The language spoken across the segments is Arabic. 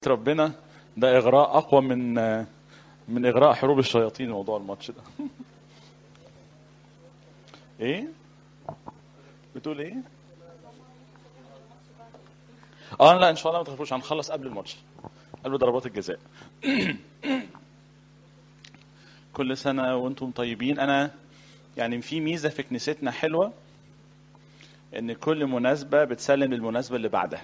ربنا ده إغراء أقوى من إغراء حروب الشياطين. موضوع الماتش ده إيه؟ بتقول إيه؟ لا إن شاء الله ما تخافوش، هنخلص قبل الماتش، قبل ضربات الجزاء. كل سنة وأنتم طيبين. أنا يعني في ميزة في كنيستنا حلوة، إن كل مناسبة بتسلم للمناسبة اللي بعدها.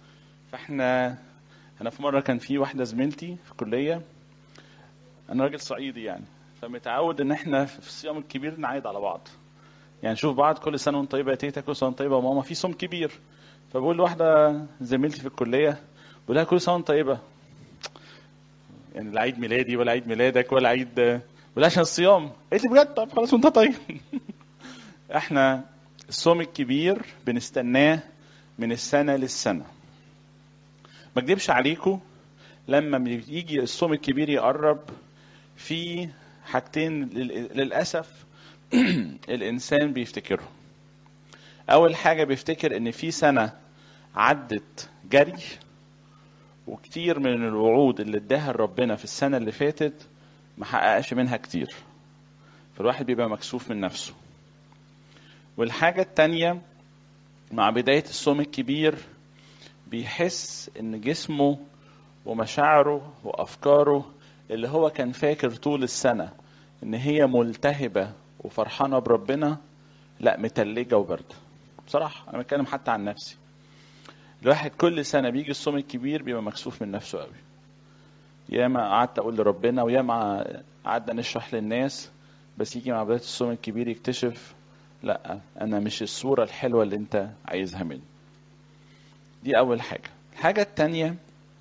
أنا في مرة كان في واحدة زميلتي في الكلية، أنا راجل صعيدي يعني، فمتعود إن إحنا في الصيام الكبير نعيد على بعض، يعني نشوف بعض كل سنة وانت طيبة يا تيتا، كل سنة وانت طيبة يا ماما، في صوم كبير. فبقول لواحدة زميلتي في الكلية، بقول لها كل سنة وانت طيبة، يعني لا عيد ميلادي ولا عيد ميلادك ولا عيد، بقول لها عشان الصيام. قالت لي بجد؟ طب خلاص وانت طيب. احنا الصوم الكبير بنستناه من السنة للسنة. ما اكدبش عليكم، لما يجي الصوم الكبير يقرب، في حاجتين للأسف الإنسان بيفتكره. أول حاجة بيفتكر إن في سنة عدت جري، وكتير من الوعود اللي اداها ربنا في السنة اللي فاتت ما حققش منها كتير، فالواحد بيبقى مكسوف من نفسه. والحاجة التانية، مع بداية الصوم الكبير بيحس ان جسمه ومشاعره وافكاره اللي هو كان فاكر طول السنة ان هي ملتهبة وفرحانة بربنا، لا، متلجة وبردة. بصراحة انا بتكلم حتى عن نفسي، الواحد كل سنة بيجي الصوم الكبير بيبقى مكسوف من نفسه قوي. ياما قعدت اقول لربنا، وياما قعدنا نشرح للناس، بس يجي مع بداية الصوم الكبير يكتشف لا، انا مش الصورة الحلوة اللي انت عايزها مني. دي اول حاجة. الحاجة التانية،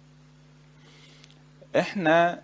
احنا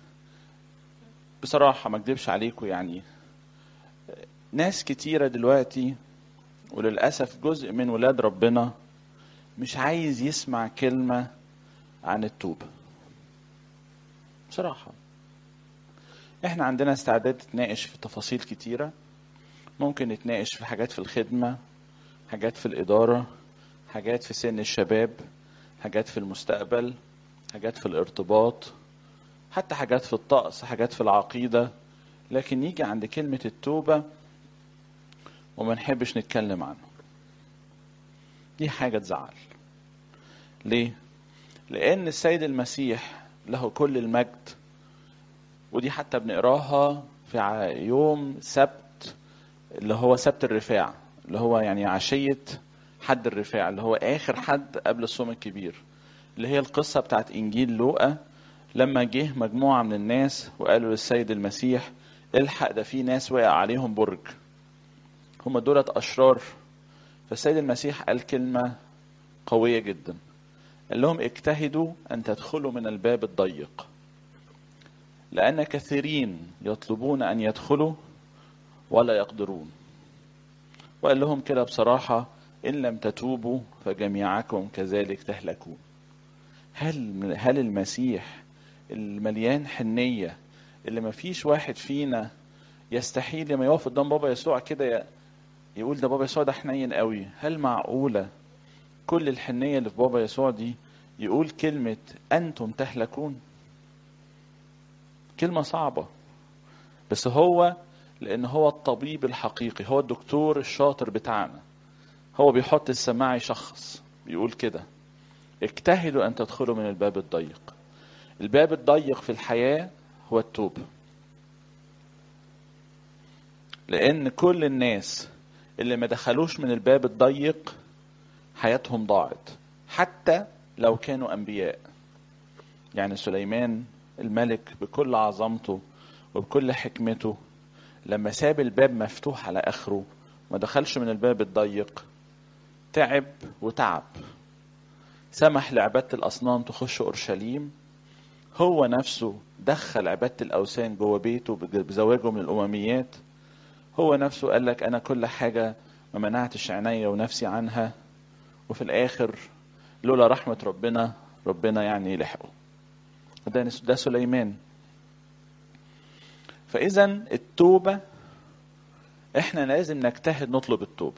بصراحة ما اكدبش عليكم، يعني ناس كتيرة دلوقتي، وللأسف جزء من ولاد ربنا مش عايز يسمع كلمة عن التوبة. بصراحة احنا عندنا استعداد نتناقش في تفاصيل كتيرة، ممكن نتناقش في حاجات في الخدمة، حاجات في الإدارة، حاجات في سن الشباب، حاجات في المستقبل، حاجات في الارتباط، حتى حاجات في الطقس، حاجات في العقيدة. لكن يجي عند كلمة التوبة وما نحبش نتكلم عنه. دي حاجة تزعل. ليه؟ لأن السيد المسيح له كل المجد، ودي حتى بنقراها في يوم سبت، اللي هو سبت الرفاع، اللي هو يعني عشية حد الرفاع، اللي هو آخر حد قبل الصوم الكبير، اللي هي القصة بتاعت إنجيل لوقا، لما جه مجموعة من الناس وقالوا للسيد المسيح الحق، ده في ناس وقع عليهم برج، هم دولت أشرار. فالسيد المسيح قال كلمة قوية جدا، قال لهم اجتهدوا أن تدخلوا من الباب الضيق، لأن كثيرين يطلبون أن يدخلوا ولا يقدرون. وقال لهم كده بصراحة، إن لم تتوبوا فجميعكم كذلك تهلكون. هل المسيح المليان حنية، اللي ما فيش واحد فينا يستحيل لما يقف قدام بابا يسوع كده يقول ده بابا يسوع ده حنين قوي، هل معقولة كل الحنية اللي في بابا يسوع دي يقول كلمة أنتم تهلكون؟ كلمة صعبة، بس هو لأن هو الطبيب الحقيقي، هو الدكتور الشاطر بتاعنا، هو بيحط السماعي شخص بيقول كده اجتهدوا أن تدخلوا من الباب الضيق. الباب الضيق في الحياة هو التوبة، لأن كل الناس اللي ما دخلوش من الباب الضيق حياتهم ضاعت، حتى لو كانوا أنبياء. يعني سليمان الملك بكل عظمته وبكل حكمته، لما ساب الباب مفتوح على آخره ما دخلش من الباب الضيق، تعب وتعب، سمح لعبادة الأصنام تخش أورشليم، هو نفسه دخل عبادة الأوثان جوه بيته بزواجه من الأمميات، هو نفسه قال لك أنا كل حاجة ما منعتش عيني ونفسي عنها، وفي الآخر لولا رحمة ربنا يعني لحقه. ده سليمان. فإذا التوبة احنا لازم نجتهد نطلب التوبة.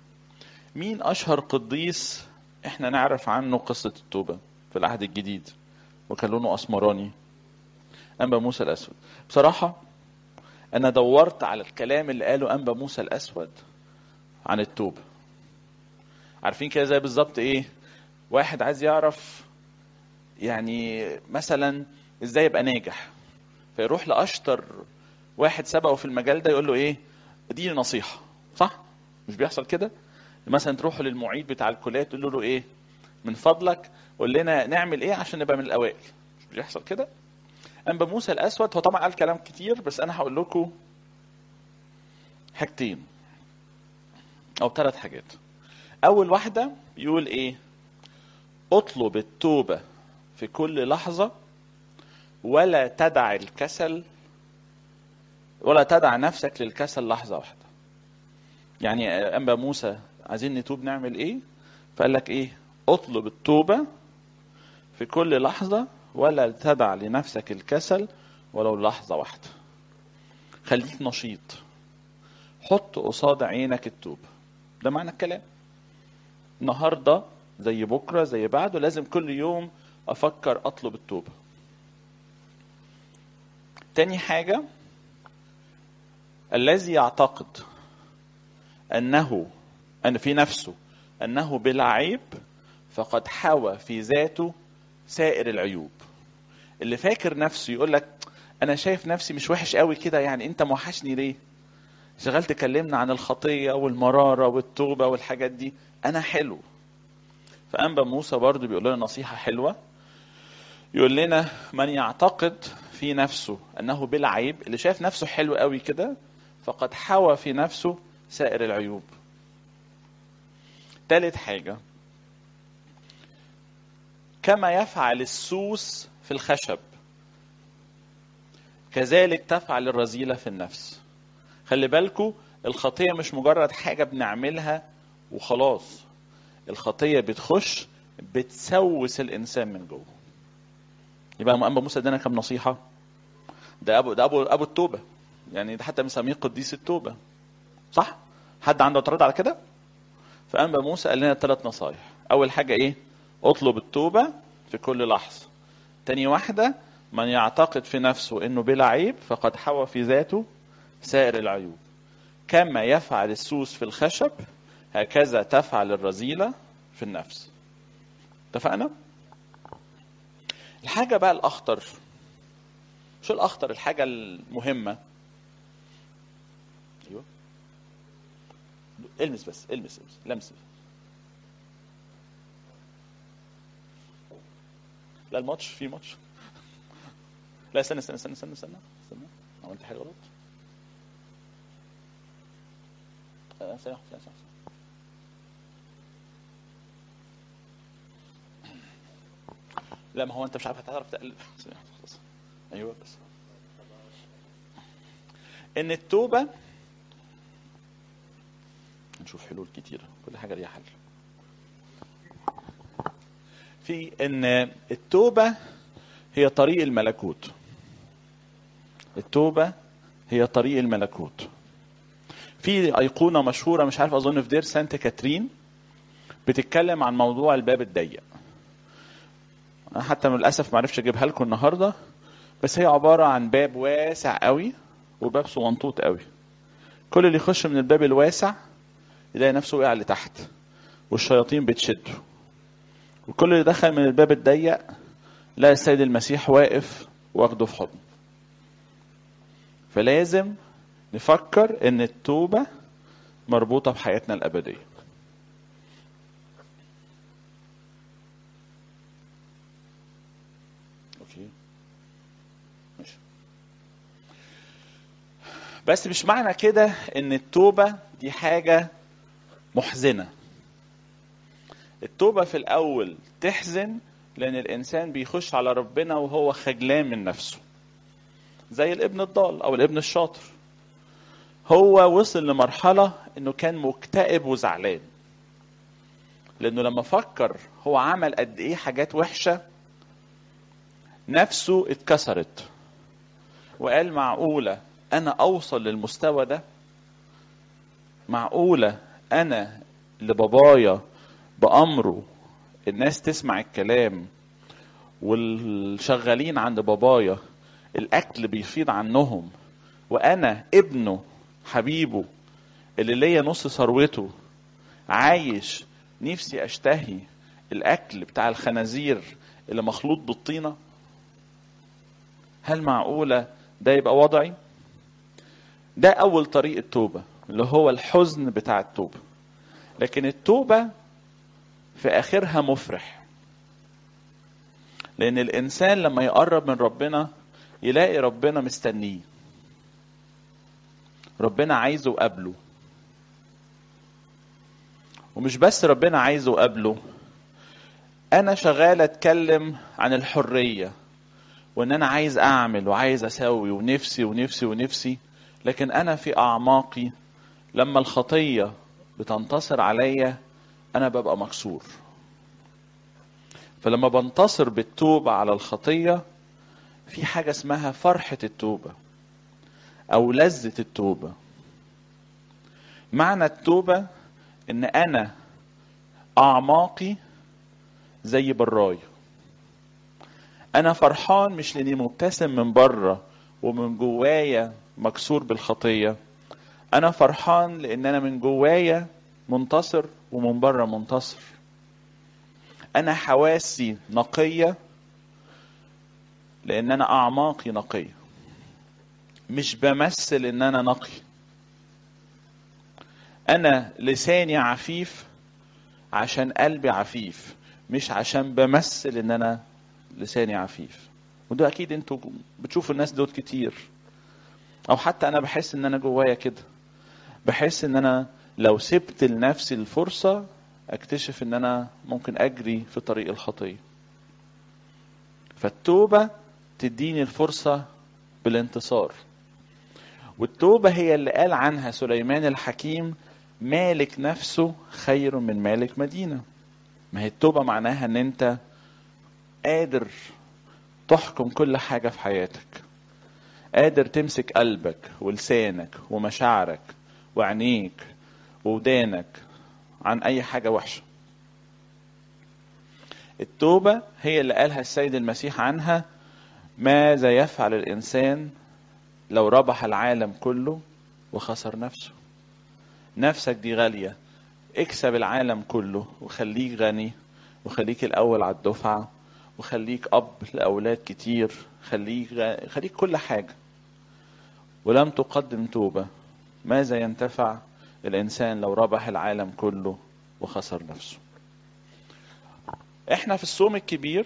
مين أشهر قديس احنا نعرف عنه قصة التوبة في العهد الجديد؟ وكان لونه اسمراني. انبا موسى الاسود. بصراحه انا دورت على الكلام اللي قاله انبا موسى الاسود عن التوبه. عارفين كده زي بالظبط ايه؟ واحد عايز يعرف يعني مثلا ازاي يبقى ناجح، فيروح لاشطر واحد سبقه في المجال ده يقول له ايه؟ اديني نصيحه. صح؟ مش بيحصل كده؟ مثلا تروحوا للمعيد بتاع الكليه تقول له ايه؟ من فضلك قول لنا نعمل ايه عشان نبقى من الاوائل. مش بيحصل كده؟ انبا موسى الاسود هو طبعا قال كلام كتير، بس انا هقول لكم حاجتين او 3 حاجات. اول واحده يقول ايه؟ اطلب التوبه في كل لحظه، ولا تدع الكسل، ولا تدع نفسك للكسل لحظه واحده. يعني انبا موسى عايزين نتوب نعمل ايه؟ فقال لك ايه؟ اطلب التوبه في كل لحظه، ولا تدع لنفسك الكسل ولو لحظه واحده. خليك نشيط، حط قصاد عينك التوبه. ده معنى الكلام. النهارده زي بكره زي بعده لازم كل يوم افكر اطلب التوبه. تاني حاجه، الذي يعتقد أن في نفسه أنه بلا عيب فقد حوى في ذاته سائر العيوب. اللي فاكر نفسه يقول لك أنا شايف نفسي مش وحش قوي كده، يعني أنت موحشني ليه؟ شغال تكلمنا عن الخطية والمرارة والتوبة والحاجات دي، أنا حلو. فأنبا موسى برضو بيقول لنا نصيحة حلوة، يقول لنا من يعتقد في نفسه أنه بلا عيب، اللي شايف نفسه حلو قوي كده فقد حوى في نفسه سائر العيوب. ثالث حاجة، كما يفعل السوس في الخشب كذلك تفعل الرذيلة في النفس. خلي بالكو، الخطية مش مجرد حاجة بنعملها وخلاص، الخطية بتخش بتسوس الإنسان من جوه. يبقى أنبا موسى ادانا كم نصيحة؟ ده أبو التوبة، يعني ده حتى مسميه قديس التوبة. صح؟ حد عنده اعتراض على كده؟ فأنبا موسى قال لنا 3 نصايح. أول حاجة إيه؟ اطلب التوبة في كل لحظة. تاني واحدة، من يعتقد في نفسه انه بلا عيب فقد حوى في ذاته سائر العيوب. كما يفعل السوس في الخشب هكذا تفعل الرذيلة في النفس. اتفقنا؟ الحاجة بقى الأخطر، شو الأخطر؟ الحاجة المهمة. ايوه المس بس، المس لمس. لا الماتش، في ماتش. لا استنى عملت حاجة غلط. ثانية. لا ما هو انت مش عارف هتعرف تقلب. ايوه بس ان التوبة نشوف حلول كتيرة، كل حاجة ليها حل. في ان التوبة هي طريق الملكوت. التوبة هي طريق الملكوت. في أيقونة مشهورة مش عارف أظن في دير سانت كاترين بتتكلم عن موضوع الباب الضيق. أنا حتى من الأسف معرفش أجيبها لكم النهاردة، بس هي عبارة عن باب واسع قوي وباب صغنطوط قوي. كل اللي يخش من الباب الواسع يلاقي نفسه وقع لتحت والشياطين بتشده، وكل اللي دخل من الباب الضيق لا السيد المسيح واقف واخده في حضنه. فلازم نفكر ان التوبة مربوطة بحياتنا الأبدية. اوكي ماشي. بس مش معنى كده ان التوبة دي حاجة محزنة. التوبة في الأول تحزن لأن الإنسان بيخش على ربنا وهو خجلان من نفسه، زي الابن الضال أو الابن الشاطر. هو وصل لمرحلة إنه كان مكتئب وزعلان، لأنه لما فكر هو عمل قد إيه حاجات وحشة نفسه اتكسرت، وقال معقولة أنا أوصل للمستوى ده؟ معقولة أنا اللي بابايا بأمره الناس تسمع الكلام والشغالين عند بابايا الاكل بيفيض عنهم، وانا ابنه حبيبه اللي ليا نص ثروته عايش نفسي اشتهي الاكل بتاع الخنازير اللي مخلوط بالطينة؟ هل معقولة ده يبقى وضعي؟ ده اول طريق التوبة، اللي هو الحزن بتاع التوبة. لكن التوبة في اخرها مفرح، لان الانسان لما يقرب من ربنا يلاقي ربنا مستنيه، ربنا عايزه قبله. ومش بس ربنا عايزه قبله، انا شغال اتكلم عن الحرية وان انا عايز اعمل وعايز اسوي ونفسي ونفسي ونفسي، لكن انا في اعماقي لما الخطية بتنتصر عليا انا ببقى مكسور. فلما بنتصر بالتوبة على الخطية في حاجة اسمها فرحة التوبة او لذة التوبة. معنى التوبة ان انا اعماقي زي براي، انا فرحان مش لاني مبتسم من بره ومن جوايا مكسور بالخطية، انا فرحان لان انا من جوايا منتصر ومن بره منتصر. انا حواسي نقية لان انا اعماقي نقية، مش بمثل ان انا نقي. انا لساني عفيف عشان قلبي عفيف، مش عشان بمثل ان انا لساني عفيف. وده اكيد انتوا بتشوفوا الناس دول كتير، او حتى انا بحس ان انا جوايا كده، بحس ان انا لو سبت لنفسي الفرصة اكتشف ان انا ممكن اجري في طريق الخطية. فالتوبة تديني الفرصة بالانتصار. والتوبة هي اللي قال عنها سليمان الحكيم مالك نفسه خير من مالك مدينة. ما هي التوبة معناها ان انت قادر تحكم كل حاجة في حياتك، قادر تمسك قلبك ولسانك ومشاعرك وعينيك وودانك عن اي حاجة وحشة. التوبة هي اللي قالها السيد المسيح عنها ماذا يفعل الانسان لو ربح العالم كله وخسر نفسه. نفسك دي غالية، اكسب العالم كله وخليك غني وخليك الاول على الدفعة وخليك اب لاولاد كتير، خليك كل حاجة، ولم تقدم توبة. ماذا ينتفع الانسان لو ربح العالم كله وخسر نفسه؟ احنا في الصوم الكبير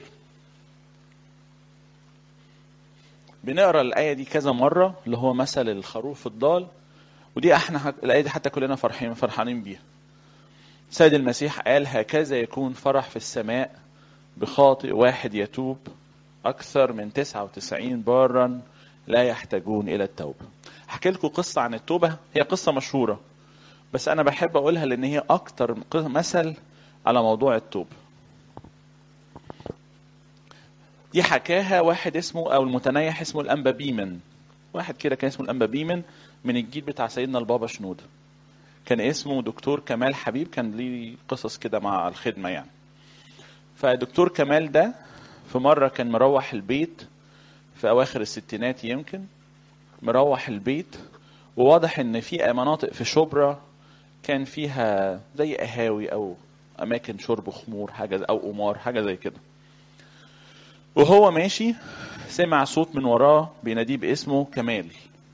بنقرا الايه دي كذا مره، اللي هو مثل الخروف الضال. ودي احنا الايه دي حتى كلنا فرحانين بيها. سيد المسيح قال هكذا يكون فرح في السماء بخاطئ واحد يتوب اكثر من 99 بارا لا يحتاجون الى التوبه. احكي لكم قصه عن التوبه، هي قصه مشهوره بس انا بحب اقولها لان هي اكتر مثل على موضوع التوبه. دي حكاها واحد اسمه او المتنيح اسمه الانبا بيمن. واحد كده كان اسمه الانبا بيمن من الجيل بتاع سيدنا البابا شنودة. كان اسمه دكتور كمال حبيب، كان ليه قصص كده مع الخدمة يعني. فدكتور كمال ده في مرة كان مروح البيت في اواخر الستينات، يمكن مروح البيت وواضح ان في مناطق في شبرا كان فيها زي قهاوي او اماكن شرب خمور حاجة او قمار حاجة زي كده. وهو ماشي سمع صوت من وراه بيناديه باسمه كمال.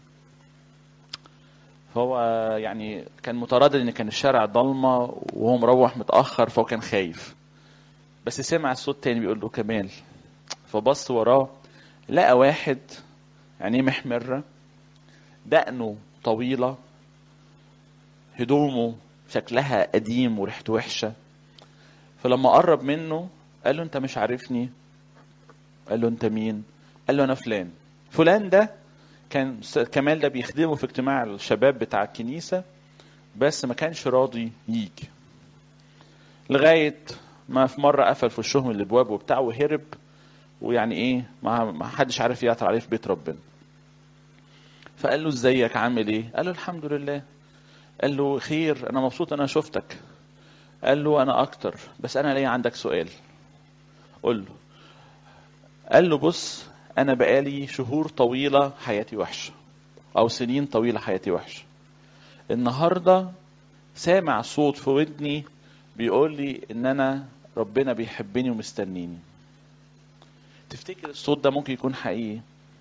فهو يعني كان متردد ان كان الشارع ضلمه وهو مروح متاخر، فهو كان خايف. بس سمع الصوت تاني بيقول له كمال. فبص وراه لقى واحد عينيه محمره، دقنه طويله، هدومه شكلها قديم وريحته وحشه. فلما قرب منه قال له انت مش عارفني؟ قال له انت مين؟ قال له انا فلان. فلان ده كان كمال ده بيخدمه في اجتماع الشباب بتاع الكنيسة، بس ما كانش راضي يجي لغاية ما في مرة قفل في وشهم الابواب وبتاعه وهرب. ويعني ايه ما حدش عارف يعطر عليه في بيت ربنا. فقال له ازيك عامل ايه؟ قال له الحمد لله. قال له خير، انا مبسوط انا شفتك. قال له انا اكتر، بس انا ليا عندك سؤال. قل له. قال له بص، انا بقالي شهور طويلة حياتي وحشة، او سنين طويلة حياتي وحشة. النهاردة سامع صوت في ودني بيقول لي ان انا ربنا بيحبني ومستنيني. تفتكر الصوت ده ممكن يكون حقيقي؟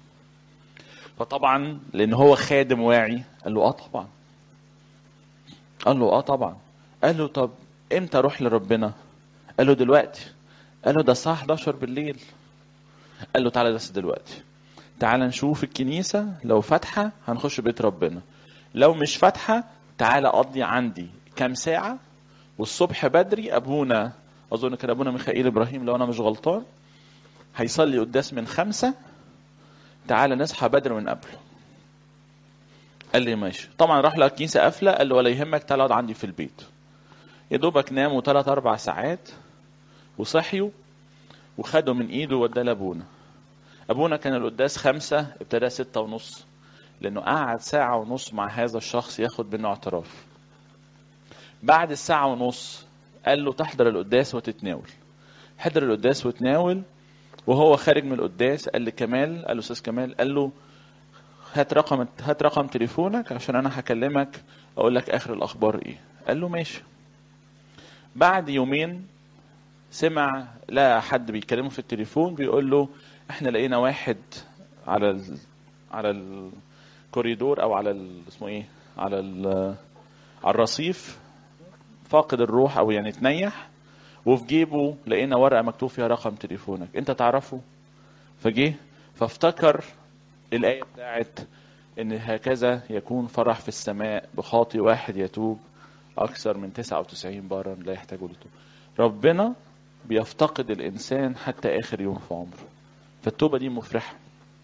فطبعا لان هو خادم واعي قال له اه طبعا. قال له اه طبعا. قال له طب امتى اروح لربنا؟ قال له دلوقتي. قال له ده الساعة 11 بالليل. قال له تعالى بس دلوقتي، تعالى نشوف الكنيسة لو فاتحة هنخش بيت ربنا، لو مش فاتحة تعالى قضي عندي كام ساعة، والصبح بدري أبونا، أظن كان أبونا ميخائيل إبراهيم لو أنا مش غلطان، هيصلي قداس من 5، تعالى نصحى بدري من قبله. قال لي ماشي. طبعا راح لقى الكنيسة قافلة. قال له ولا يهمك، تعالى اقعد عندي في البيت. يا دوبك ناموا 3-4 ساعات وصحيوا، وخدوا من ايده ووداه لابونا. ابونا كان القداس 5، ابتدى 6:30، لانه قعد 1:30 مع هذا الشخص ياخد منه اعتراف. بعد 1:30 قال له تحضر القداس وتتناول. حضر القداس وتناول. وهو خارج من القداس قال لكمال، قال له استاذ كمال، قال له هات رقم تليفونك عشان انا هكلمك اقول لك اخر الاخبار ايه. قال له ماشي. بعد يومين سمع لا حد بيكلمه في التليفون بيقول له احنا لقينا واحد على الكوريدور او على اسمه ايه، على على الرصيف، فاقد الروح او يعني تنيح، وفي جيبه لقينا ورقة مكتوب فيها رقم تليفونك، انت تعرفه؟ فجه فافتكر الآية بتاعت ان هكذا يكون فرح في السماء بخاطئ واحد يتوب اكثر من 99 بارا لا يحتاج لتوب. ربنا بيفتقد الانسان حتى اخر يوم في عمره، فالتوبة دي مفرحة.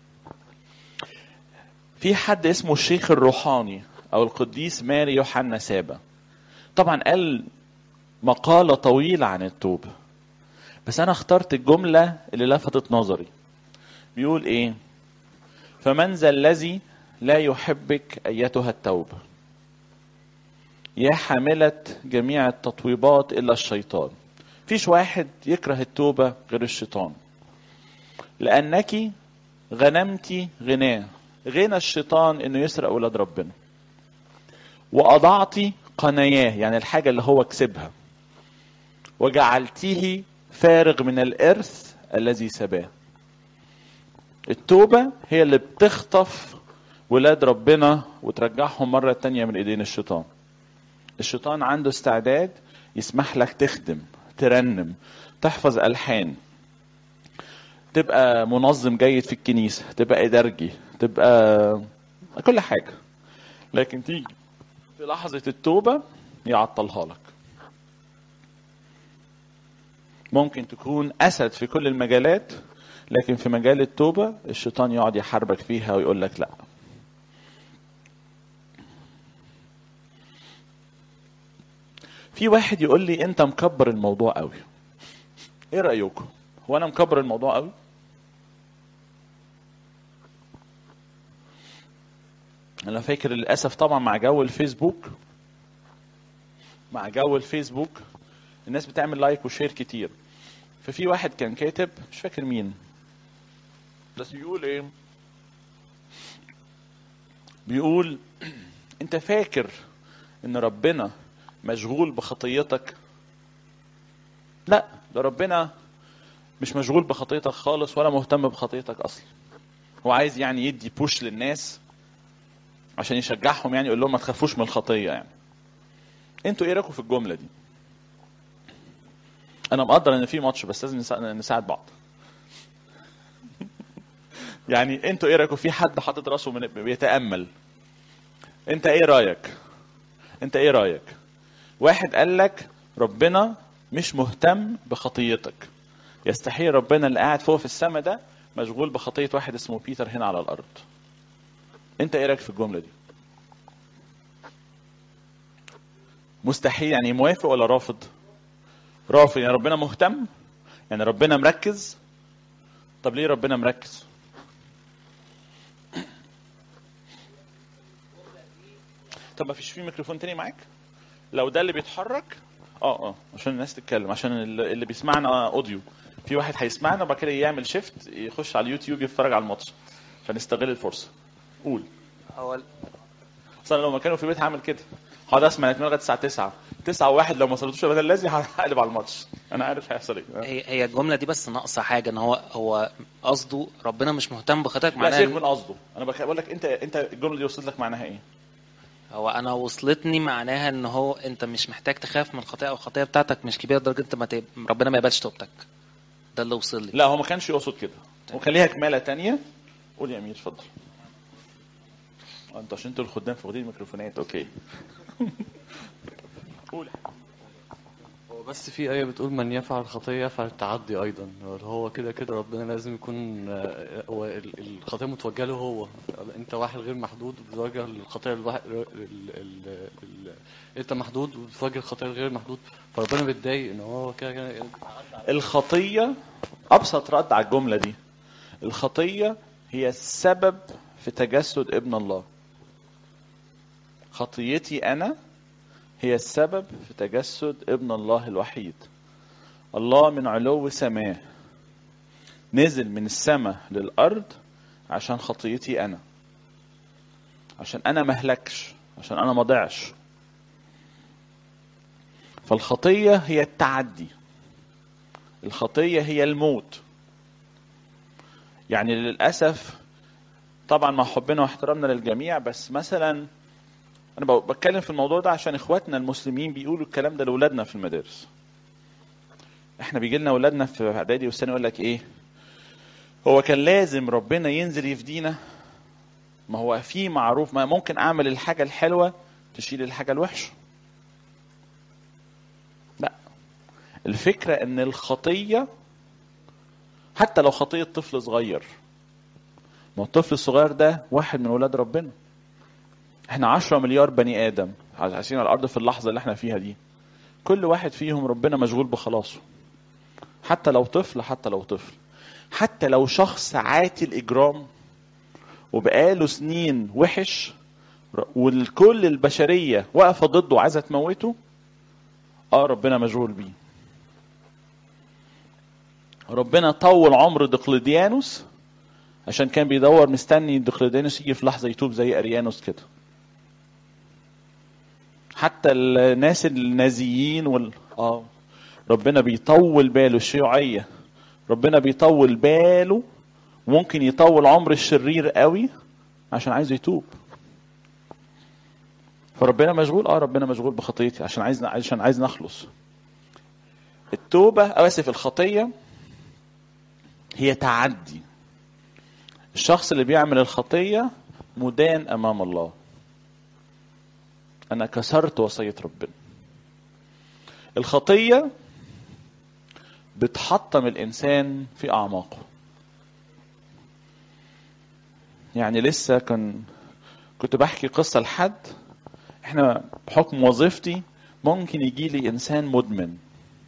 في حد اسمه الشيخ الروحاني او القديس ماري يوحنا سابا، طبعا قال مقالة طويلة عن التوبة، بس انا اخترت الجملة اللي لفتت نظري. بيقول ايه؟ فمن ذا الذي لا يحبك ايتها التوبة يا حاملة جميع التطويبات الا الشيطان. فيش واحد يكره التوبة غير الشيطان، لانك غنمتي غناه، غنى الشيطان انه يسرق اولاد ربنا، واضعتي قناياه يعني الحاجة اللي هو كسبها، وجعلتيه فارغ من الارث الذي سباه. التوبة هي اللي بتخطف ولاد ربنا وترجعهم مرة تانية من ايدين الشيطان. الشيطان عنده استعداد يسمح لك تخدم، ترنم، تحفظ ألحان، تبقى منظم جيد في الكنيسة، تبقى إدارجي، تبقى كل حاجة، لكن تيجي في لحظة التوبة يعطلها لك. ممكن تكون أسد في كل المجالات، لكن في مجال التوبة الشيطان يقعد يحاربك فيها ويقول لك لا. في واحد يقول لي انت مكبر الموضوع قوي. ايه رأيكم؟ هو انا مكبر الموضوع قوي؟ انا فاكر للاسف طبعا مع جو الفيسبوك، الناس بتعمل لايك وشير كتير. ففي واحد كان كاتب مش فاكر مين، بس بيقول ايه، بيقول انت فاكر ان ربنا مشغول بخطيتك؟ لا، ده ربنا مش مشغول بخطيتك خالص ولا مهتم بخطيتك اصلا. هو عايز يعني يدي بوش للناس عشان يشجعهم، يعني يقول لهم ما تخافوش من الخطية. يعني انتوا ايه رايكم في الجملة دي؟ انا مقدر ان في ماتش بس لازم نساعد بعض. يعني انتوا ايه رايكم؟ في حد حاطط راسه بيتامل، انت ايه رايك؟ واحد قال لك ربنا مش مهتم بخطيتك، يستحيل ربنا اللي قاعد فوق في السماء ده مشغول بخطيه واحد اسمه بيتر هنا على الارض. انت ايه رايك في الجمله دي؟ مستحيل يعني موافق ولا رافض؟ رافض. يعني ربنا مهتم، يعني ربنا مركز. طب ليه ربنا مركز؟ طب ما فيش فيه ميكروفون تاني معاك؟ لو ده اللي بيتحرك عشان الناس تتكلم، عشان اللي بيسمعنا اوديو، في واحد هيسمعنا وبعد كده يعمل شيفت يخش على اليوتيوب يتفرج على الماتش، فنستغل الفرصه. قول. هو اصلا لو ما كانوا في البيت هعمل كده، هقعد اسمع لغايه الساعه 9 9 و1 لو ما صليتوش بدل الذي هقلب على الماتش، انا عارف هيحصل ايه. هي الجمله دي بس ناقصه حاجه، ان هو قصده ربنا مش مهتم بخطاك، لا معناها سيبك من قصده، انا بقول لك انت الجمله دي وصلت لك معناها ايه؟ هو انا وصلتني معناها ان هو انت مش محتاج تخاف من الخطيئه، او الخطيئه بتاعتك مش كبيره لدرجه انت ربنا ما يقبلش توبتك. ده اللي وصل لي. لا هو ما كانش يقصد كده، وكان ليها كماله تانية. قول يا امير اتفضل. انتوا عشان انتوا الخدام فاخدين الميكروفونات. اوكي. قول. هو بس في آية بتقول من يفعل خطية يفعل التعدي أيضا. هو كده كده ربنا لازم يكون هو الخطية متوجهة له هو. أنت واحد غير محدود وبتواجه الخطية أنت محدود وبتواجه الخطية الغير محدود، فربنا بيتضايق إن هو كده. الخطيه ابسط رد على الجمله دي، الخطيه هي السبب في تجسد ابن الله. خطيتي انا هي السبب في تجسد ابن الله الوحيد. الله من علو سماه نزل من السماء للأرض عشان خطيتي أنا، عشان أنا مهلكش، عشان أنا مضيعش. فالخطية هي التعدي، الخطية هي الموت. يعني للأسف طبعا مع حبنا واحترامنا للجميع، بس مثلا أنا بتكلم في الموضوع ده عشان إخواتنا المسلمين بيقولوا الكلام ده لأولادنا في المدارس. احنا بيجي لنا أولادنا في إعدادي والثانوي يقول لك إيه، هو كان لازم ربنا ينزل يفدينا؟ ما هو في معروف، ما ممكن أعمل الحاجة الحلوة تشيل الحاجة الوحشة. لا، الفكرة ان الخطية حتى لو خطية طفل صغير، ما الطفل الصغير ده واحد من ولاد ربنا. احنا 10 مليار بني آدم عايشين على الأرض في اللحظة اللي احنا فيها دي، كل واحد فيهم ربنا مشغول بخلاصه. حتى لو طفل، حتى لو شخص عاتي الإجرام وبقاله سنين وحش والكل البشرية واقفة ضده وعايزة تموته، ربنا مشغول بيه. ربنا طول عمر دقلديانوس عشان كان بيدور مستني دقلديانوس يجي في لحظة يتوب زي أريانوس كده. حتى الناس النازيين ربنا بيطول باله. الشيوعية ربنا بيطول باله، ممكن يطول عمر الشرير قوي عشان عايز يتوب. فربنا مشغول، ربنا مشغول بخطيتي عشان عايز نخلص. التوبة الخطية هي تعدي. الشخص اللي بيعمل الخطية مدان أمام الله. أنا كسرت وصية ربنا. الخطية بتحطم الإنسان في أعماقه. يعني لسه كنت بحكي قصة لحد، احنا بحكم وظيفتي ممكن يجي لي إنسان مدمن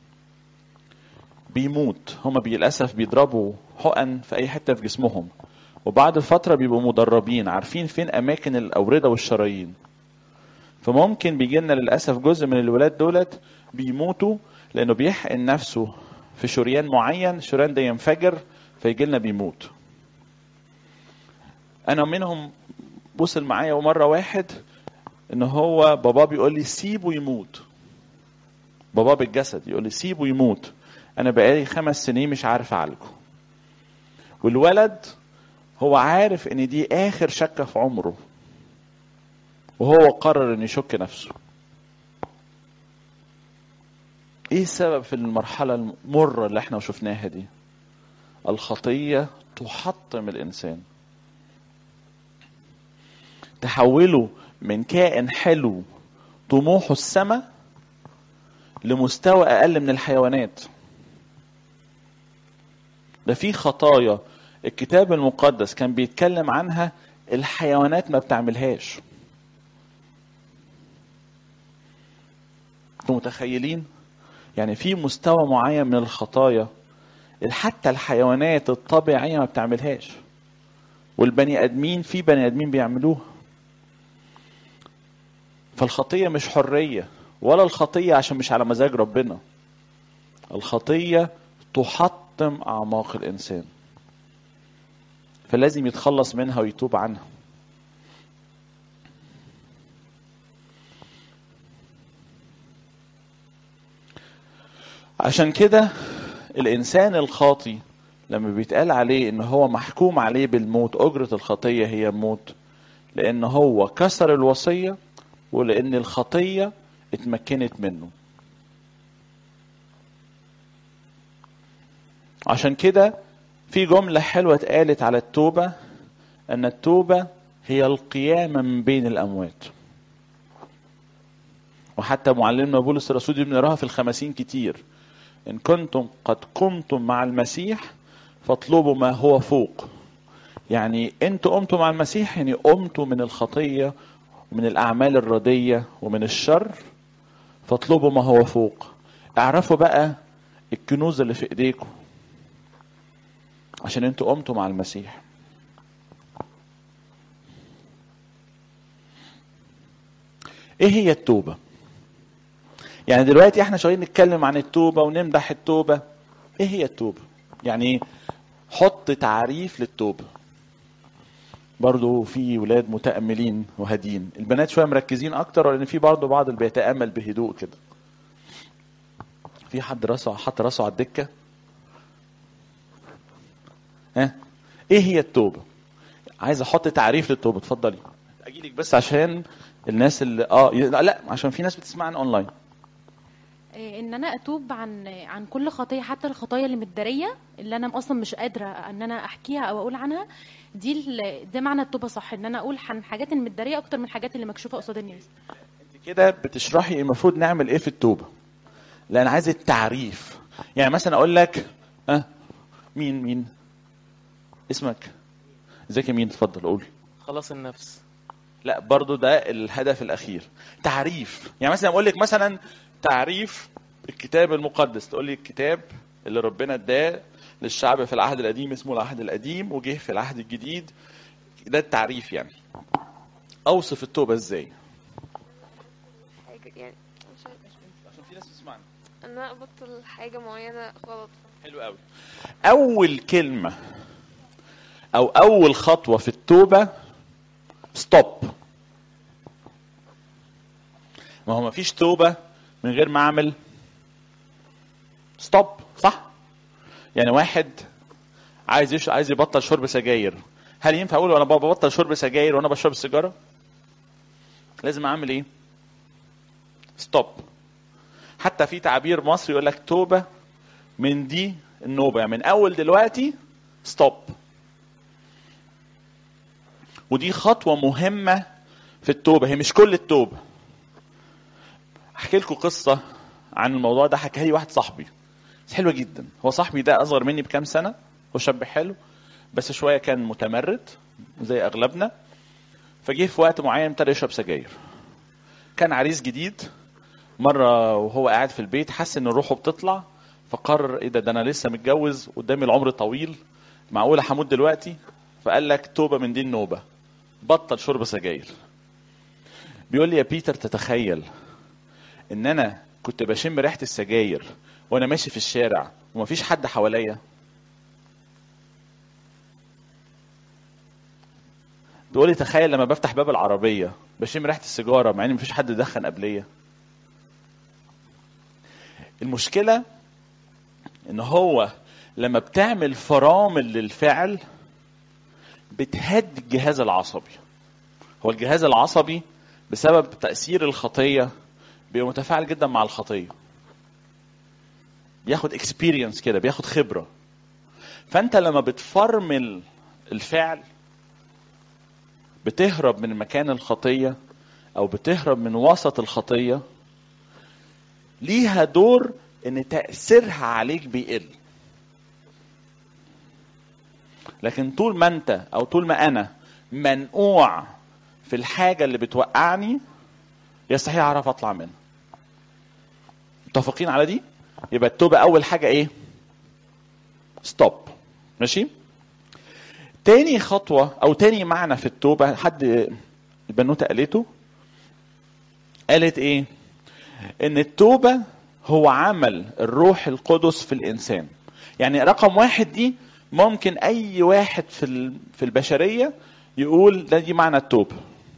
بيموت. هما للأسف بيضربوا حقن في أي حتة في جسمهم، وبعد فترة بيبقوا مدربين عارفين فين أماكن الأوردة والشرايين. فممكن بيجيلنا للأسف جزء من الولاد دولت بيموتوا لأنه بيحقن نفسه في شريان معين، الشريان ده ينفجر فيجيلنا بيموت. أنا منهم وصل معايا ومرة واحد إنه هو بابا بيقول لي سيبه يموت، بابا بالجسد يقول لي سيبه يموت، أنا بقالي 5 سنين مش عارف أعالجه. والولد هو عارف إن دي آخر شكة في عمره، وهو قرر إن يشك نفسه. إيه السبب في المرحلة المرة اللي احنا شفناها دي؟ الخطية تحطم الإنسان، تحوله من كائن حلو طموحه السماء لمستوى أقل من الحيوانات. ده في خطايا الكتاب المقدس كان بيتكلم عنها الحيوانات ما بتعملهاش. انتوا متخيلين؟ يعني في مستوى معين من الخطايا حتى الحيوانات الطبيعية ما بتعملهاش، والبني آدمين في بني آدمين بيعملوها. فالخطية مش حرية، ولا الخطية عشان مش على مزاج ربنا. الخطية تحطم تحطم أعماق الإنسان، فلازم يتخلص منها ويتوب عنها. عشان كده الإنسان الخاطي لما بيتقال عليه إن هو محكوم عليه بالموت، أجرة الخطية هي الموت، لأن هو كسر الوصية ولأن الخطية اتمكنت منه. عشان كده في جملة حلوة اتقالت على التوبة، أن التوبة هي القيامة من بين الأموات. وحتى معلمنا بولس الرسول بنراها في الخمسين كتير: إن كنتم قد قمتم مع المسيح فاطلبوا ما هو فوق. يعني أنتوا قمتوا مع المسيح، يعني قمتوا من الخطية ومن الأعمال الردية ومن الشر، فاطلبوا ما هو فوق. اعرفوا بقى الكنوز اللي في ايديكم عشان انتوا قمتوا مع المسيح. ايه هي التوبة؟ يعني دلوقتي احنا شوية نتكلم عن التوبة ونمدح التوبة. ايه هي التوبة؟ يعني حط تعريف للتوبة. برضو في ولاد متأملين وهادين، البنات شوية مركزين اكتر، لان في برضو بعض اللي بيتأمل بهدوء كده. في حد حط راسه على الدكة؟ ها؟ ايه هي التوبة؟ عايز احط تعريف للتوبة. اتفضلي. اجيلك بس عشان الناس اللي لا عشان في ناس بتسمعنا اونلاين. ان انا اتوب عن كل خطيه، حتى الخطايا اللي متداريه اللي انا اصلا مش قادره ان انا احكيها او اقول عنها. ده معنى التوبه، صح؟ ان انا اقول عن حاجات المتداريه اكتر من الحاجات اللي مكشوفه قصاد الناس. انت كده بتشرحي المفروض نعمل ايه في التوبه، لان عايز التعريف. يعني مثلا اقول لك مين اسمك؟ ازيك يا مين؟ اتفضل قول. خلاص النفس. لا برضو ده الهدف الاخير، تعريف. يعني مثلا اقول لك مثلا تعريف الكتاب المقدس، تقول لي الكتاب اللي ربنا اداه للشعب في العهد القديم اسمه العهد القديم، وجه في العهد الجديد. ده التعريف. يعني اوصف التوبه ازاي؟ حاجة يعني عشان في ناس بتسمعنا. ان انا ابطل حاجة معينة غلط. حلو قوي. اول كلمه او اول خطوه في التوبه ستوب. ما هو مفيش توبه من غير ما اعمل ستوب، صح؟ يعني واحد عايز يبطل شرب سجاير، هل ينفع اقول وانا ببطل شرب سجاير وانا بشرب السيجاره؟ لازم اعمل ايه؟ ستوب. حتى في تعبير مصري يقول لك توبه من دي النوبه، يعني من اول دلوقتي ستوب. ودي خطوه مهمه في التوبه، هي مش كل التوبه. احكي لكم قصه عن الموضوع ده، حكاها لي واحد صاحبي حلوه جدا. هو صاحبي ده اصغر مني بكام سنه، هو شاب حلو بس شويه كان متمرد زي اغلبنا. فجه في وقت معين ابتدى يشرب سجاير. كان عريس جديد، مره وهو قاعد في البيت حس ان روحه بتطلع، فقرر ايه ده انا لسه متجوز قدامي العمر طويل، معقوله هموت دلوقتي؟ فقال لك توبه من دي النوبه، بطل شرب سجاير. بيقول لي يا بيتر تتخيل ان انا كنت بشم ريحه السجاير وانا ماشي في الشارع ومفيش حد حواليا؟ بيقول لي تخيل لما بفتح باب العربيه بشم ريحه السيجاره مع ان مفيش حد دخن قبليه. المشكله ان هو لما بتعمل فرامل للفعل بتهد الجهاز العصبي. هو الجهاز العصبي بسبب تأثير الخطية بيبقى متفاعل جدا مع الخطية، بياخد experience كده، بياخد خبرة. فأنت لما بتفرمل الفعل بتهرب من مكان الخطية أو بتهرب من وسط الخطية، ليها دور إن تأثيرها عليك بيقل. لكن طول ما أنت أو طول ما أنا منقوع في الحاجة اللي بتوقعني يستحيل أعرف أطلع منها. متفقين على دي؟ يبقى التوبة أول حاجة إيه؟ ستوب. ماشي؟ تاني خطوة أو تاني معنى في التوبة، حد البنوتة قالت إيه؟ إن التوبة هو عمل الروح القدس في الإنسان. يعني رقم 1 دي ممكن اي واحد في البشرية يقول ده دي معنى التوبة،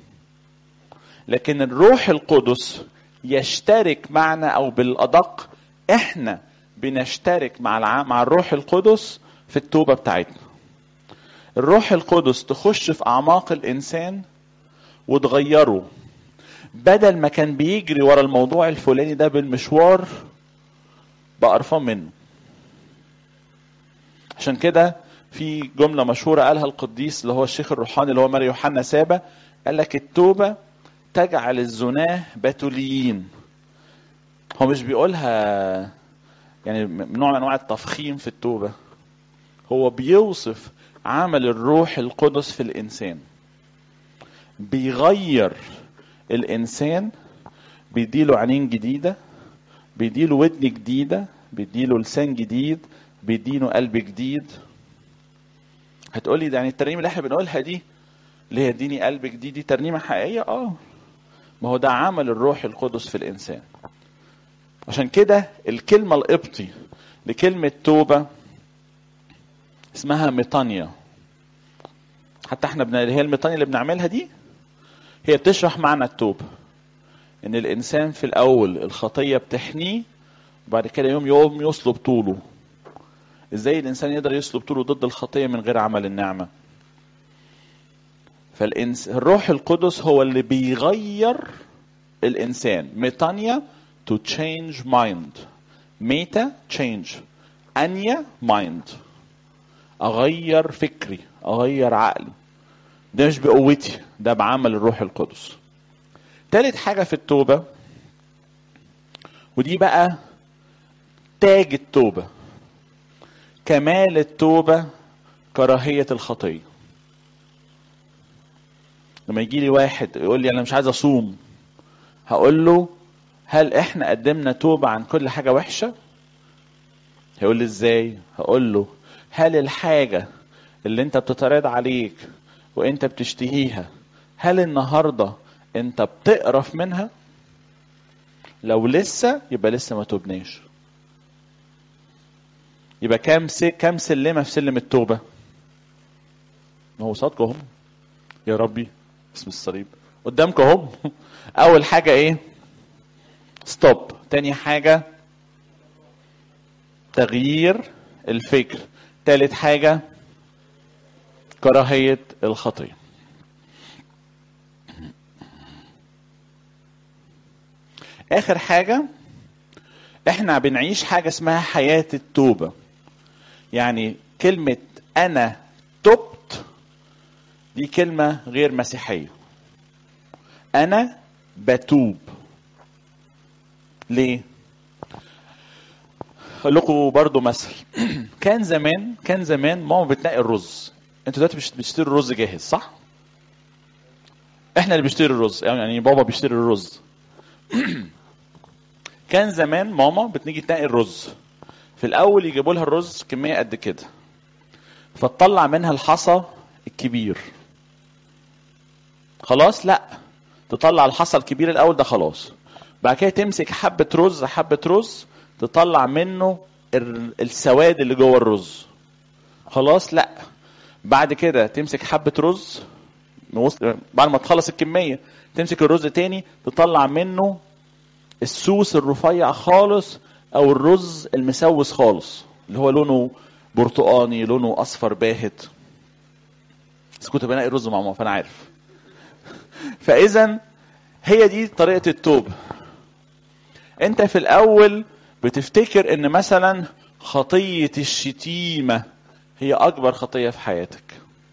لكن الروح القدس يشترك معنا، او بالادق احنا بنشترك مع الروح القدس في التوبة بتاعتنا. الروح القدس تخش في اعماق الانسان وتغيره، بدل ما كان بيجري ورا الموضوع الفلاني ده بالمشوار بقى قرفان منه. عشان كده في جملة مشهورة قالها القديس اللي هو الشيخ الروحاني اللي هو ماري يوحنا سابا، قال لك التوبة تجعل الزناه بتوليين. هو مش بيقولها يعني نوع من انواع التفخيم في التوبة، هو بيوصف عمل الروح القدس في الانسان، بيغير الانسان، بيديله عينين جديدة، بيديله ودن جديدة، بيديله لسان جديد، بيديله قلب جديد. هتقولي ده يعني الترنيمة اللي احنا بنقولها دي اللي هي اديني قلب جديد دي ترنيمة حقيقية؟ ما هو ده عمل الروح القدس في الانسان. عشان كده الكلمة القبطي لكلمة توبة اسمها ميطانيا. حتى احنا اللي هي الميطانيا اللي بنعملها دي هي بتشرح معنى التوبة، ان الانسان في الاول الخطية بتحنيه، وبعد كده يوم يصلب طوله. ازاي الانسان يقدر يصلب طوله ضد الخطية من غير عمل النعمة؟ فالروح القدس هو اللي بيغير الانسان. ميطانيا to change mind، ميتا change، انيا mind، اغير فكري، اغير عقلي. ده مش بقوتي، ده بعمل الروح القدس. ثالث حاجة في التوبة، ودي بقى تاج التوبة، كمال التوبة كراهية الخطية. لما يجي لي واحد يقول لي انا مش عايز اصوم، هقول له هل احنا قدمنا توبة عن كل حاجة وحشة؟ هيقول لي ازاي؟ هقول له هل الحاجة اللي انت بتتعرض عليك وانت بتشتهيها، هل النهاردة انت بتقرف منها؟ لو لسه يبقى لسه ما توبناش. يبقى كام سلمة في سلم التوبة؟ ما هو صادقهم يا ربي اسم الصليب قدامكم هم. اول حاجة ايه؟ ستوب. تاني حاجة تغيير الفكر. تالت حاجة كراهية الخطية. اخر حاجة احنا بنعيش حاجة اسمها حياة التوبة. يعني كلمة انا تبت دي كلمة غير مسيحية. انا بتوب. ليه؟ اقول لكم برضو مثل. كان زمان ماما بتنقي الرز. انتوا دلوقتي بتشتري الرز جاهز صح؟ احنا اللي بنشتري الرز، يعني بابا بيشتري الرز. كان زمان ماما بتيجي تنقي الرز. في الاول يجيبوا لها الرز كميه قد كده، فتطلع منها الحصى الكبير. خلاص لا، تطلع الحصى الكبير الاول ده خلاص. بعد كده تمسك حبه رز تطلع منه السواد اللي جوه الرز. خلاص لا، بعد كده تمسك حبه رز بعد ما تخلص الكميه تمسك الرز تاني تطلع منه السوس الرفيع خالص او الرز المسوس خالص اللي هو لونه برتقاني لونه اصفر باهت. بس كنت بنقي الرز مع ماما فانا عارف. فاذا هي دي طريقه التوبه. انت في الاول بتفتكر ان مثلا خطيه الشتيمه هي اكبر خطيه في حياتك.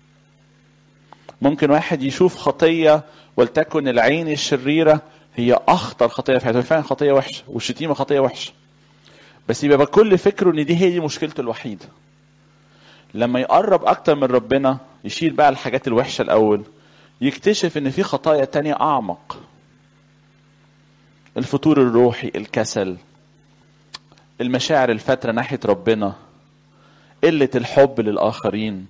ممكن واحد يشوف خطيه ولتكن العين الشريره هي اخطر خطيه في حياته، فعلا خطيه وحشه والشتيمه خطيه وحشه، بس يبقى كل فكره ان دي هي دي مشكلته الوحيده. لما يقرب اكتر من ربنا يشيل بقى الحاجات الوحشه الاول، يكتشف ان في خطايا تانية اعمق. الفتور الروحي، الكسل، المشاعر الفترة ناحية ربنا، قلة الحب للآخرين،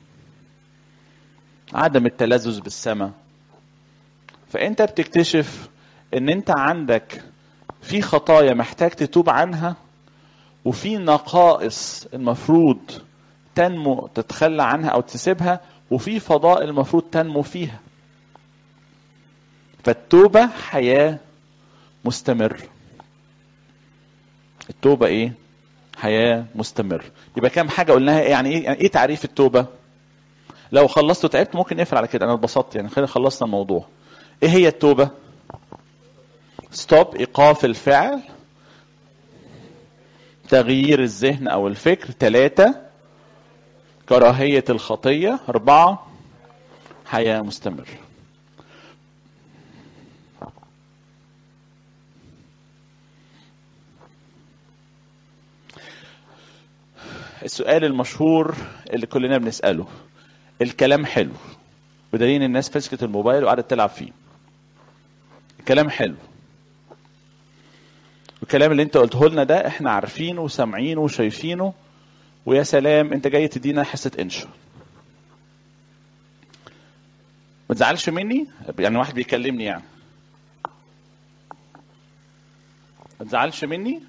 عدم التلذذ بالسماء. فأنت بتكتشف ان انت عندك في خطايا محتاج تتوب عنها، وفي نقائص المفروض تنمو تتخلى عنها او تسيبها، وفي فضائل المفروض تنمو فيها. فالتوبة حياة مستمر. التوبة ايه؟ حياة مستمر. يبقى كام حاجة قلناها. يعني ايه تعريف التوبة؟ لو خلصت وتعبت ممكن نقفل على كده، انا اتبسطت يعني، خلينا خلصنا الموضوع. ايه هي التوبة؟ ستوب، ايقاف الفعل، تغيير الذهن او الفكر، 3 كراهية الخطية، 4 حياة مستمر. السؤال المشهور اللي كلنا بنسأله، الكلام حلو، بدليل الناس مسكت الموبايل وقعدت تلعب فيه. الكلام حلو، الكلام اللي انت قلته لنا ده احنا عارفينه وسامعينه وشايفينه، ويا سلام انت جاي تدينا حصة انشا. ما تزعلش مني، يعني واحد بيكلمني يعني، ما تزعلش مني.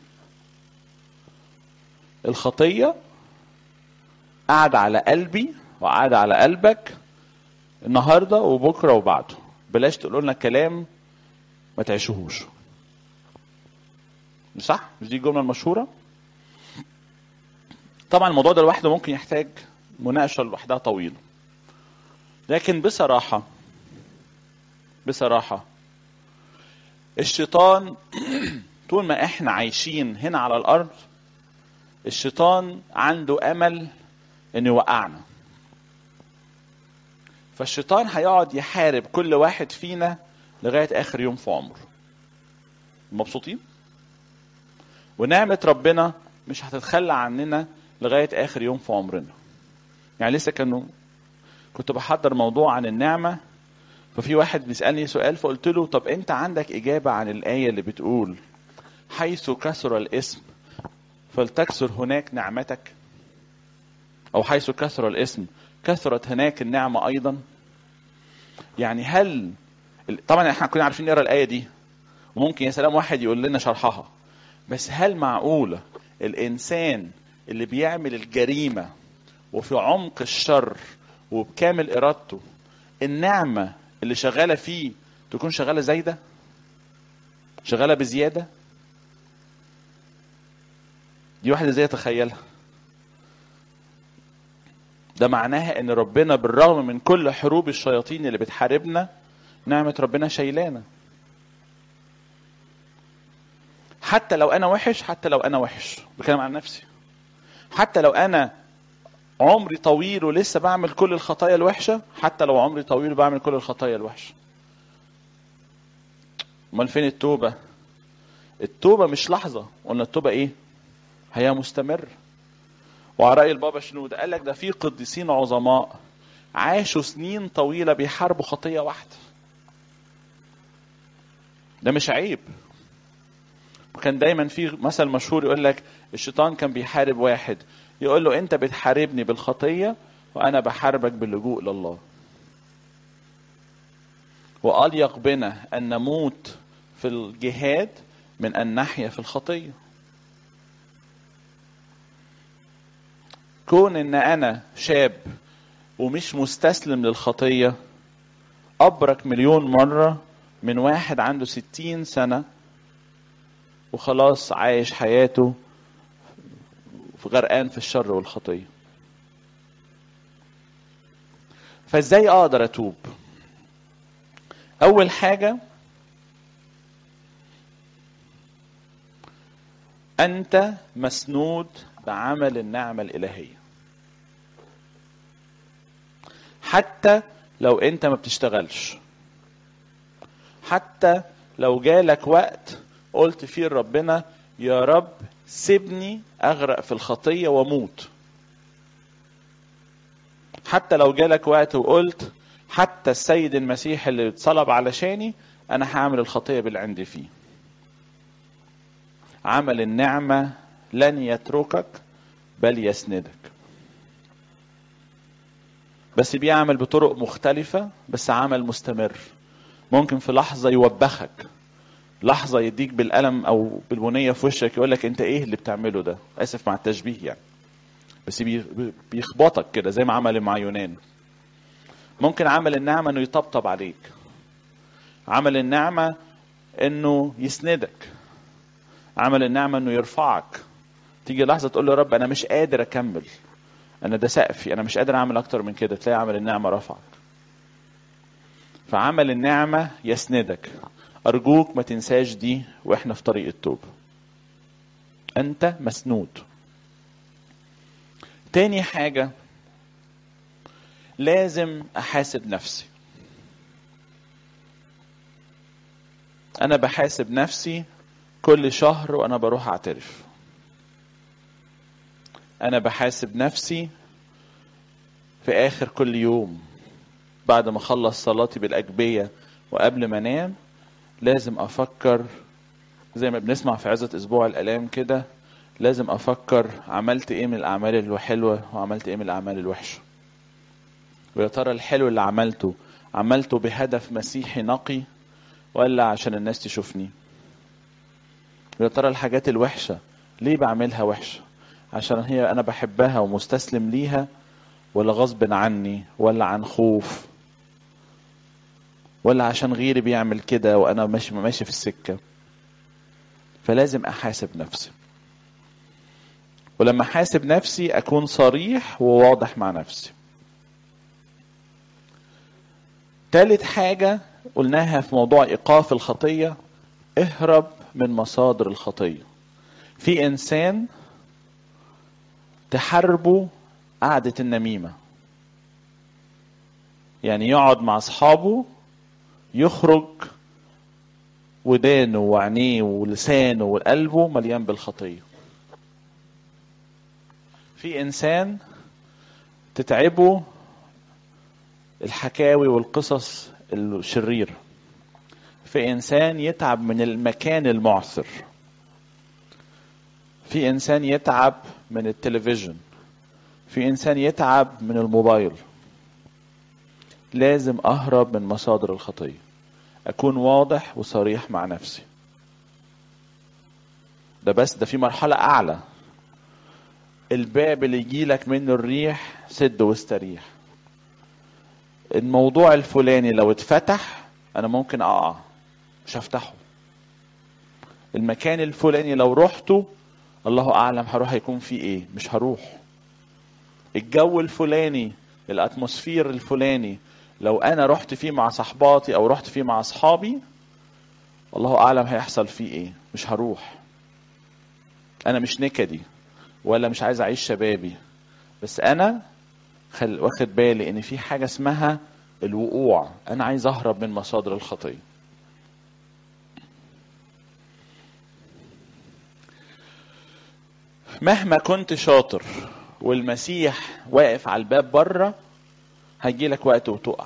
الخطية قاعد على قلبي وقاعد على قلبك النهاردة وبكرة وبعده. بلاش تقولوا لنا كلام ما تعيشوهوش. مش صح؟ مش دي الجملة المشهورة؟ طبعا الموضوع ده لوحده ممكن يحتاج مناقشة لوحدها طويلة، لكن بصراحة الشيطان طول ما احنا عايشين هنا على الارض الشيطان عنده امل انه يوقعنا. فالشيطان هيقعد يحارب كل واحد فينا لغاية اخر يوم في عمره. مبسوطين؟ ونعمة ربنا مش هتتخلى عننا لغاية اخر يوم في عمرنا. يعني لسه كنت بحضر موضوع عن النعمة، ففي واحد بيسألني سؤال، فقلت له طب انت عندك اجابة عن الآية اللي بتقول حيث كثر الاسم فلتكثر هناك نعمتك، او حيث كثر الاسم كثرت هناك النعمة ايضا؟ يعني هل طبعا احنا كنا عارفين نقرا الآية دي وممكن يا سلام واحد يقول لنا شرحها، بس هل معقولة الانسان اللي بيعمل الجريمة وفي عمق الشر وبكامل ارادته النعمة اللي شغالة فيه تكون شغالة زايدة، شغالة بزيادة؟ دي واحدة ازاي يتخيلها؟ ده معناها ان ربنا بالرغم من كل حروب الشياطين اللي بتحاربنا نعمة ربنا شايلانا. حتى لو انا وحش، بكلم عن نفسي، حتى لو انا عمري طويل ولسه بعمل كل الخطايا الوحشة، حتى لو عمري طويل بعمل كل الخطايا الوحشة، امال فين التوبة؟ التوبة مش لحظة، قلنا التوبة ايه؟ حياة مستمر. وعلى رأي البابا شنودة قال لك ده في قديسين عظماء عاشوا سنين طويلة بيحاربوا خطية واحدة. ده مش عيب. وكان دايما في مثل مشهور يقول لك الشيطان كان بيحارب واحد يقول له انت بتحاربني بالخطية وانا بحاربك باللجوء لله، وأليق بنا ان نموت في الجهاد من ان نحيا في الخطية. كون ان انا شاب ومش مستسلم للخطية ابرك مليون مرة من واحد عنده 60 سنة وخلاص عايش حياته في غرقان في الشر والخطية. فازاي اقدر اتوب؟ اول حاجة انت مسنود بعمل النعمة الالهية. حتى لو انت ما بتشتغلش، حتى لو جالك وقت قلت فيه لربنا يا رب سيبني اغرق في الخطية واموت، حتى لو جالك وقت وقلت حتى السيد المسيح اللي اتصلب علشاني انا هعمل الخطية باللي عندي فيه، عمل النعمة لن يتركك بل يسندك. بس بيعمل بطرق مختلفة، بس عمل مستمر. ممكن في لحظة يوبخك لحظة يديك بالقلم أو بالبنية في وشك يقول لك أنت إيه اللي بتعمله ده؟ آسف مع التشبيه يعني، بس بيخبطك كده زي ما عمل مع يونان. ممكن عمل النعمة إنه يطبطب عليك، عمل النعمة إنه يسندك، عمل النعمة إنه يرفعك. تيجي لحظة تقول له يا رب أنا مش قادر أكمل، أنا ده سقفي، أنا مش قادر أعمل أكتر من كده، تلاقي عمل النعمة رفعك. فعمل النعمة يسندك. أرجوك ما تنساش دي وإحنا في طريق التوبة، أنت مسنود. تاني حاجة، لازم أحاسب نفسي. أنا بحاسب نفسي كل شهر وأنا بروح أعترف. أنا بحاسب نفسي في آخر كل يوم بعد ما أخلص صلاتي بالأجبية وقبل ما أنام. لازم أفكر زي ما بنسمع في عظة أسبوع الآلام كده، لازم أفكر عملت إيه من الأعمال الحلوة وعملت إيه من الأعمال الوحشة. ويا ترى الحلو اللي عملته بهدف مسيحي نقي ولا عشان الناس تشوفني؟ ويا ترى الحاجات الوحشة ليه بعملها وحشة؟ عشان هي أنا بحبها ومستسلم ليها، ولا غصب عني، ولا عن خوف، ولا عشان غيري بيعمل كده وأنا ماشي في السكة؟ فلازم أحاسب نفسي، ولما أحاسب نفسي أكون صريح وواضح مع نفسي. ثالث حاجة قلناها في موضوع إيقاف الخطية، اهرب من مصادر الخطية. في إنسان تحاربه قعدة النميمة، يعني يقعد مع أصحابه يخرج ودانه وعينيه ولسانه وقلبه مليان بالخطية. في إنسان تتعبه الحكاوي والقصص الشريرة. في إنسان يتعب من المكان المعصر. في إنسان يتعب من التلفزيون. في إنسان يتعب من الموبايل. لازم أهرب من مصادر الخطية، أكون واضح وصريح مع نفسي. ده في مرحلة أعلى، الباب اللي يجيلك منه الريح سد واستريح. الموضوع الفلاني لو اتفتح أنا ممكن أقع، مش هفتحه. المكان الفلاني لو رحته الله أعلم هروح هيكون فيه إيه، مش هروح. الجو الفلاني، الأتموسفير الفلاني لو أنا رحت فيه مع صحباتي أو رحت فيه مع أصحابي الله أعلم هيحصل فيه إيه، مش هروح. أنا مش نكدي ولا مش عايز أعيش شبابي، بس أنا واخد بالي إن في حاجة اسمها الوقوع. أنا عايز أهرب من مصادر الخطية. مهما كنت شاطر والمسيح واقف على الباب بره هيجيلك وقت وتقع.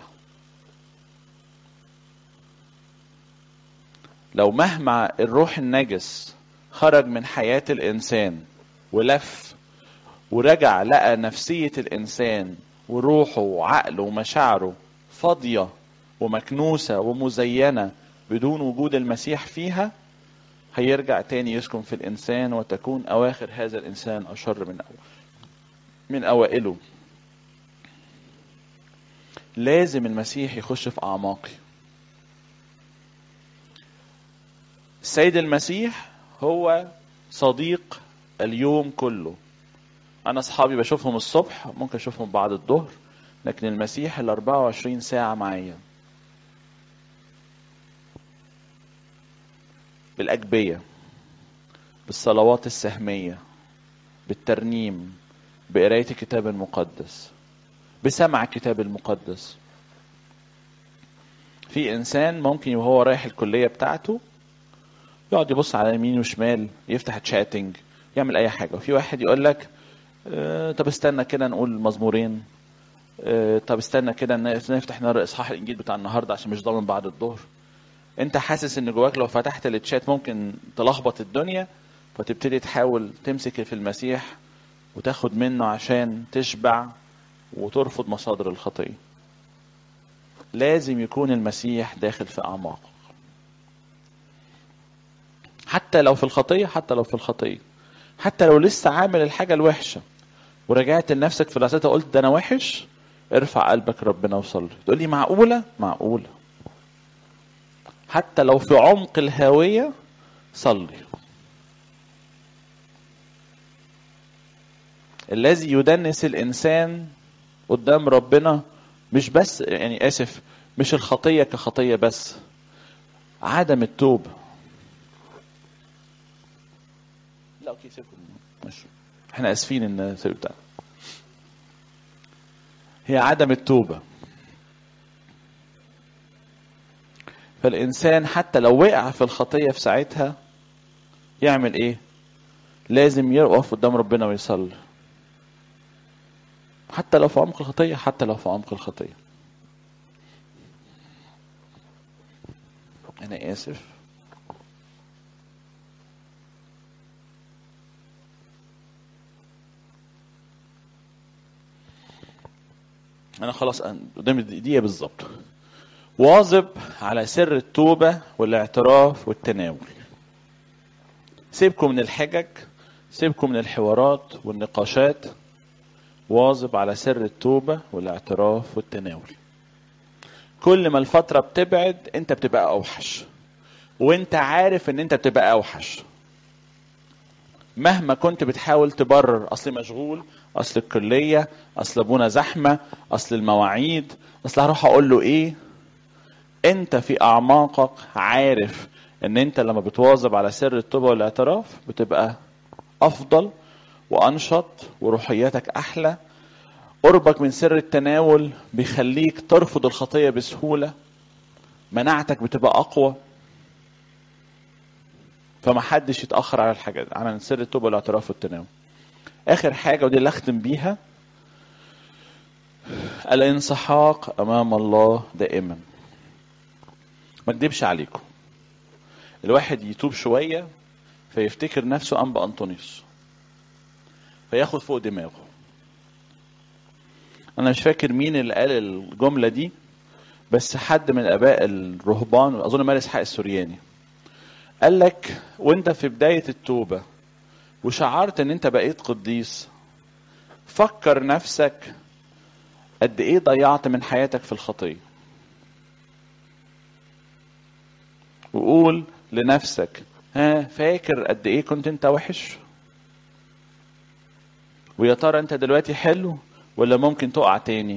لو مهما الروح النجس خرج من حياة الإنسان ولف ورجع لقى نفسية الإنسان وروحه وعقله ومشاعره فاضية ومكنوسة ومزينة بدون وجود المسيح فيها، هيرجع تاني يسكن في الإنسان وتكون أواخر هذا الإنسان أشر من أوائله. لازم المسيح يخش في أعماقي. السيد المسيح هو صديق اليوم كله. أنا أصحابي بشوفهم الصبح، ممكن أشوفهم بعد الظهر، لكن المسيح 24 ساعة معايا بالأجبية، بالصلوات السهمية، بالترنيم، بقراية الكتاب المقدس، بسمع الكتاب المقدس. في إنسان ممكن وهو رايح الكلية بتاعته يقعد يبص على يمين وشمال، يفتح تشاتنج، يعمل أي حاجة. وفي واحد يقول لك طب استنى كده نقول مزمورين، طب استنى كده نفتح نقرا إصحاح الإنجيل بتاع النهاردة عشان مش ضامن بعد الظهر. انت حاسس ان جواك لو فتحت التشات ممكن تلخبط الدنيا، فتبتدي تحاول تمسك في المسيح وتاخد منه عشان تشبع وترفض مصادر الخطية. لازم يكون المسيح داخل في أعماقك. حتى لو في الخطية، حتى لو في الخطية، حتى لو لسه عامل الحاجة الوحشة ورجعت لنفسك في لحظتها قلت ده أنا وحش، ارفع قلبك ربنا وصلي. تقول لي معقولة؟ معقولة. حتى لو في عمق الهاوية صلي. الذي يدنس الإنسان قدام ربنا مش بس، يعني آسف، مش الخطية كخطية بس، عدم التوبة. لا اوكي سيبكم، مش احنا اسفين ان سيبتها. هي عدم التوبة. فالإنسان حتى لو وقع في الخطية في ساعتها يعمل ايه؟ لازم يقف قدام ربنا ويصلي، حتى لو في عمق الخطية، حتى لو في عمق الخطية. أنا آسف. أنا خلاص قدام دقيقة بالظبط. واظب على سر التوبة والاعتراف والتناول. سيبكم من الحجج، سيبكم من الحوارات والنقاشات. واظب على سر التوبة والاعتراف والتناول. كل ما الفترة بتبعد انت بتبقى اوحش، وانت عارف ان انت بتبقى اوحش. مهما كنت بتحاول تبرر، اصل مشغول، اصل الكلية، اصل ابونا زحمة، اصل المواعيد، اصل هروح اقول له ايه. انت في اعماقك عارف ان انت لما بتواظب على سر التوبة والاعتراف بتبقى افضل وانشط وروحياتك احلى. قربك من سر التناول بيخليك ترفض الخطية بسهولة، مناعتك بتبقى اقوى. فما حدش يتأخر على الحاجات، على سر التوبة والاعتراف والتناول. اخر حاجة ودي اللي اختم بيها، الانسحاق امام الله دائما. ما اكدبش عليكم، الواحد يتوب شوية فيفتكر نفسه أنبا أنطونيوس فياخد فوق دماغه. أنا مش فاكر مين اللي قال الجملة دي، بس حد من آباء الرهبان، أظن ماري إسحاق السورياني، قال لك وانت في بداية التوبة وشعرت ان انت بقيت قديس، فكر نفسك قد ايه ضيعت من حياتك في الخطية، وقول لنفسك فاكر قد ايه كنت انت وحش، ويا ترى انت دلوقتي حلو ولا ممكن تقع تاني.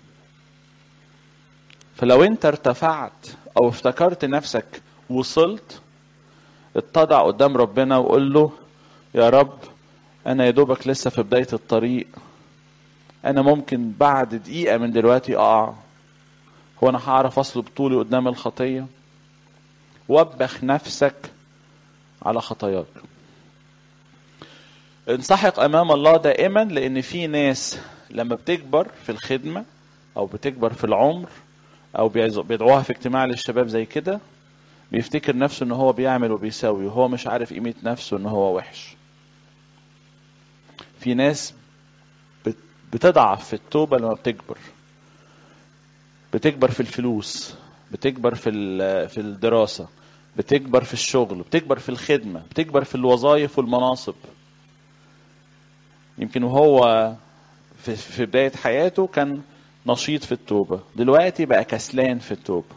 فلو انت ارتفعت او افتكرت نفسك وصلت، اتضع قدام ربنا وقول له يا رب انا يا دوبك لسه في بداية الطريق، انا ممكن بعد دقيقة من دلوقتي اقع، هو انا هعرف اصلب طولي قدام الخطية؟ وبخ نفسك على خطاياك. انسحق امام الله دائما، لان في ناس لما بتكبر في الخدمة او بتكبر في العمر او بيدعوها في اجتماع للشباب زي كده، بيفتكر نفسه ان هو بيعمل وبيسوي، وهو مش عارف قيمة نفسه ان هو وحش. في ناس بتضعف في التوبة لما بتكبر في الفلوس، بتكبر في الدراسة، بتكبر في الشغل، بتكبر في الخدمة، بتكبر في الوظائف والمناصب. يمكن وهو في بداية حياته كان نشيط في التوبة، دلوقتي بقى كسلان في التوبة.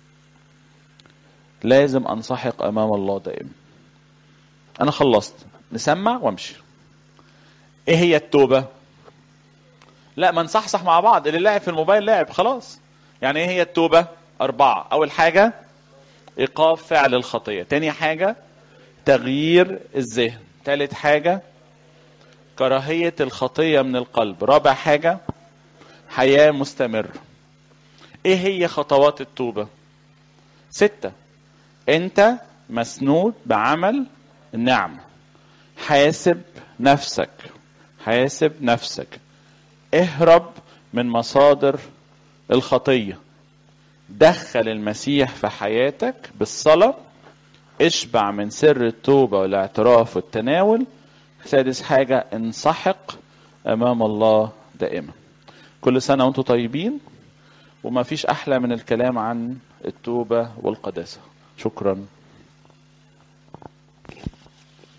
لازم انسحق امام الله دائما. انا خلصت، نسمع وامشي. ايه هي التوبة؟ لا ما نصحصح مع بعض، اللي لعب في الموبايل لعب خلاص. يعني ايه هي التوبة؟ 4. اول حاجة ايقاف فعل الخطية. تاني حاجة تغيير الذهن. تالت حاجة كراهية الخطية من القلب. رابع حاجة حياة مستمرة. ايه هي خطوات التوبة؟ 6. انت مسنود بعمل النعمة. حاسب نفسك، حاسب نفسك. اهرب من مصادر الخطية. دخل المسيح في حياتك بالصلاة. اشبع من سر التوبة والاعتراف والتناول. 6 حاجة انسحق امام الله دائما. كل سنة وانتم طيبين، وما فيش احلى من الكلام عن التوبة والقداسة. شكرا.